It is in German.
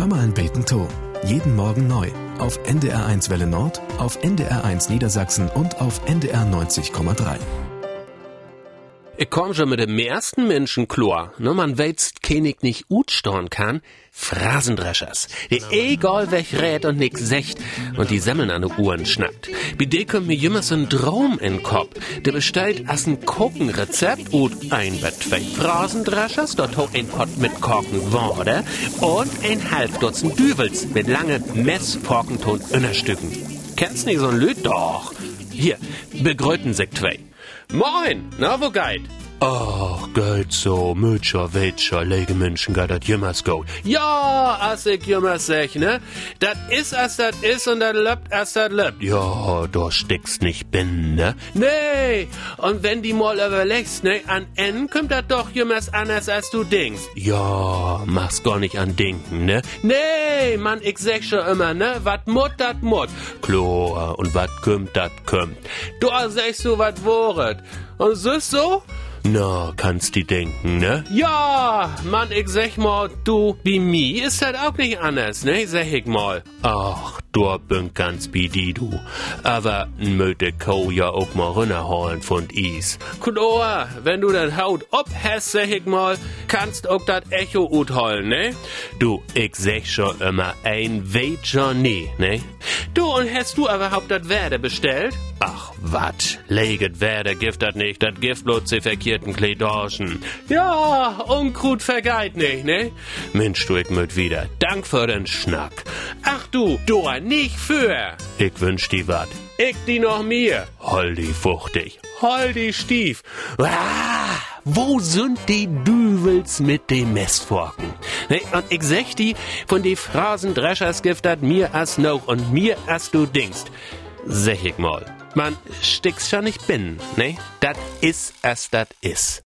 Hör mal ein Beten to. Jeden Morgen neu. Auf NDR1 Welle Nord, auf NDR1 Niedersachsen und auf NDR 90,3. Ich komm schon mit dem ersten Menschen klar. Ne, man weit's König nicht utstorn kann. Phrasendreschers. Die egal welch rät und nix secht und die Semmeln an de Uhren schnappt. Bei de kommt mir jümmers ein Traum in Kopf. Der bestellt as ein Kokenrezept und ein Bett zwei Phrasendreschers, dort ho ein Pott mit Korken Worde und ein halb Dutzend Düvels mit lange Messforkenton Innerstücken. Kennst nicht so ein Lüd? Doch. Hier, begröten sich zwei. Moin, na wo geit? Ach, geht so, Mütscher, Wetscher, lege Menschen, geht dat jümmers go. Ja, as ich jümmers sech, ne? Dat is as dat is und dat löppt as dat löppt. Ja, du stickst nicht bin, ne? Nee, und wenn die mal überlegst, ne, an N kommt dat doch jümmers anders als du denkst. Ja, mach's gar nicht an denken, ne? Nee, Mann, ich sag schon immer, ne? Wat mut, dat mut. Klar, und wat kümmt, dat kümmt. Du sagst du wat woret. Und so? Na, kannst die denken, ne? Ja, Mann, ich sag mal, du, wie mi ist das auch nicht anders, ne? Sag ich mal. Ach, du bin ganz wie die, du. Aber möchte Kau ja auch mal runterholen von Is. Klar, wenn du das Haut abhast, sag ich mal, kannst auch das Echo utholen, ne? Du, ich sag schon immer, ein Wager nie, ne? Du, und hast du überhaupt das Werde bestellt? Ach, wat? Leget Werde gift das nicht, das Gift bloß die verkehrten Kleidorschen. Ja, Unkrut vergeit nicht, ne? Mensch, du, ich möt wieder. Dank für den Schnack. Ach du, nicht für. Ich wünsch die wat. Ich die noch mir. Hol die fuchtig. Hol die Stief. Ah, wo sind die Düvels mit den Messforken? Ne, und ich sag die, von die Phrasendreschers gift dat mir as noch und mir as du denkst. Sag ich mal. Man stick's schon nicht bin, ne? Dat is as dat is.